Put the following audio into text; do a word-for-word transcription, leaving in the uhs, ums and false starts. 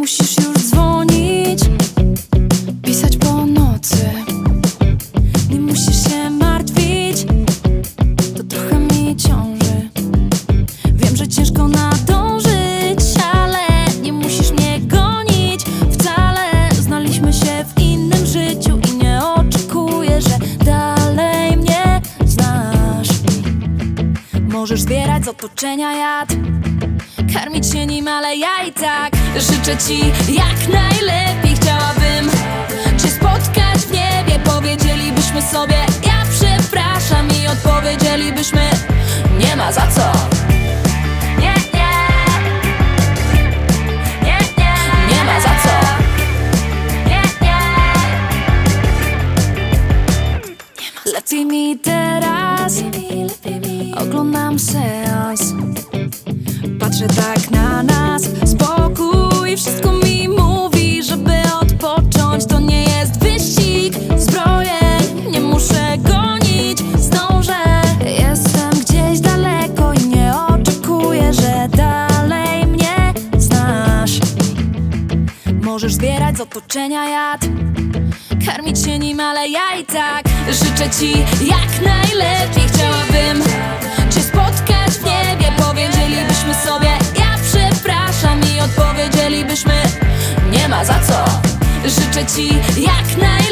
musisz już dzwonić, pisać po nocy. Nie musisz się martwić, to trochę mi ciąży. Wiem, że ciężko nadążyć, ale nie musisz mnie gonić wcale. Znaliśmy się w innym życiu i nie oczekuję, że dalej mnie znasz. Możesz zbierać z otoczenia jad, karmić się nim, ale ja i tak życzę ci jak najlepiej. Chciałabym cię spotkać w niebie, powiedzielibyśmy sobie ja przepraszam i odpowiedzielibyśmy nie ma za co. Nie, nie, nie, nie, nie ma za co. Nie, nie, lepiej mi teraz, oglądam seans. Patrzę tak na nas z boku i wszystko mi mówi, żeby odpocząć. To nie jest wyścig zbrojeń, nie muszę gonić, zdążę. Jestem gdzieś daleko i nie oczekuję, że dalej mnie znasz. Możesz zbierać z otoczenia jad, karmić się nim, ale ja i tak życzę ci jak najlepiej. Chciałabym cię spotkać w niebie, powiedzielibyśmy sobie ja przepraszam i odpowiedzielibyśmy nie ma za co. Życzę ci jak najlepiej.